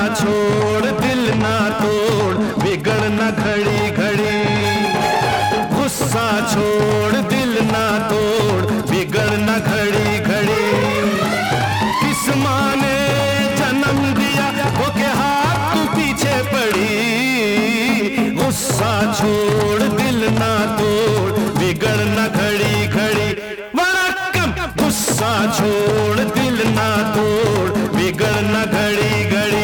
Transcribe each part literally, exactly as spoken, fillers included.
छोड़ दिल ना तोड़, बिगड़ न घड़ी घड़ी। गुस्सा छोड़ दिल ना तोड़, बिगड़ न घड़ी घड़ी। किस माँ ने जन्म दिया वो के हाथ तू पीछे पड़ी। गुस्सा छोड़ दिल ना तोड़, बिगड़ न घड़ी घड़ी। वणक्कम। गुस्सा छोड़ दिल ना तोड़, बिगड़ न घड़ी घड़ी।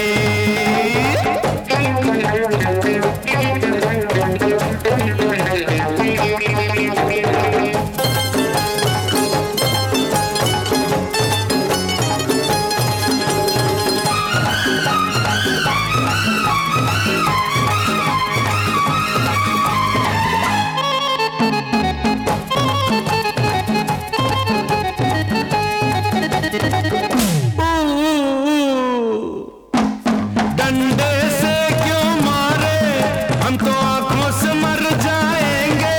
डंडे से क्यों मारे, हम तो आंखों से मर जाएंगे।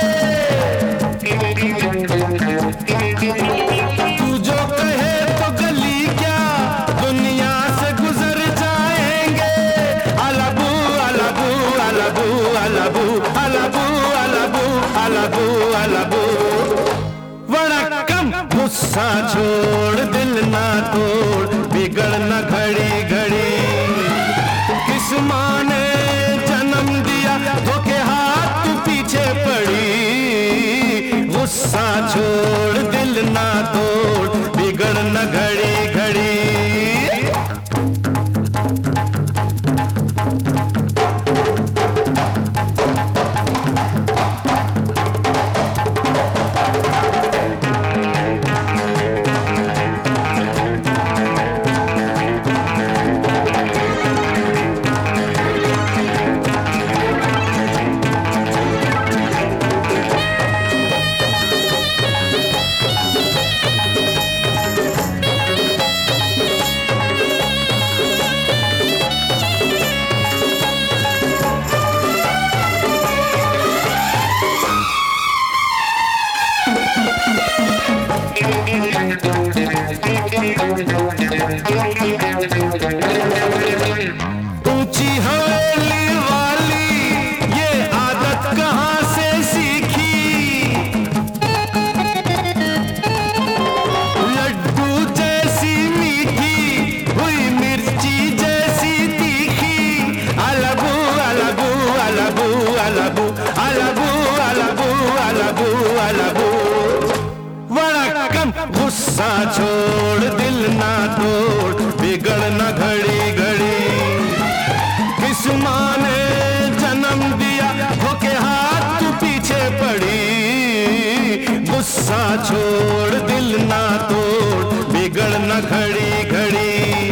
तू जो कहे तो गली क्या, दुनिया से गुजर जाएंगे। अलबू अलबू अलबू अलबू अलबू अलबू अलबू अलबू। वणक्कम। गुस्सा छोड़ दिल ना तोड़, बिगड़ न घड़ी घड़ी। किस माँ ने जन्म दिया धोखे हाथ तू पीछे पड़ी। गुस्सा छोड़ दिल ना तोड़, बिगड़ न घड़ी घड़ी। ऊंची हवेली वाली ये आदत कहाँ से सीखी। लड्डू जैसी मीठी हुई मिर्ची जैसी तीखी। अलबू अलबू अलबू अलबू अलबू अलबू अलबू अलबू। वणक्कम। गुस्सा छोड़ दिल ना तोड़, बिगड़ न घड़ी घड़ी। किस माँ ने जन्म दिया धोखे हाथ तू पीछे पड़ी। गुस्सा छोड़ दिल ना तोड़, बिगड़ न घड़ी घड़ी।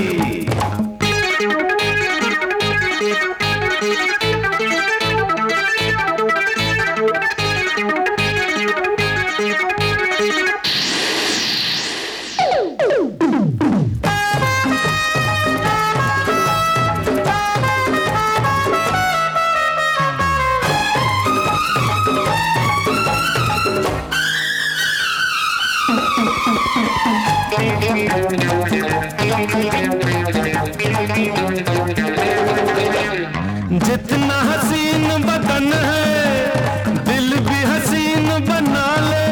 जितना हसीन बदन है, दिल भी हसीन बना ले।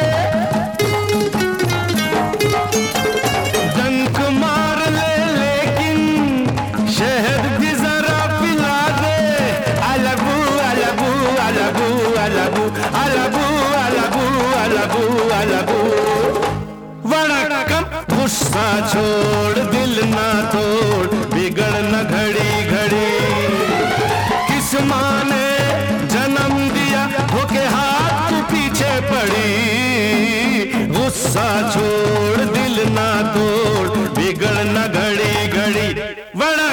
डंक मार ले लेकिन शहद भी जरा पिला दे। अलबू अलबू अलबू अलबू अलबू अलबू अलबू अलबू। वणक्कम। गुस्सा छोड़ दिल ना तोड़, बिगड़ न घड़ी घड़ी। किस माँ ने जन्म दिया धोखे हाथ तू पीछे पड़ी। गुस्सा छोड़ दिल ना तोड़, बिगड़ न घड़ी घड़ी। वणक्कम।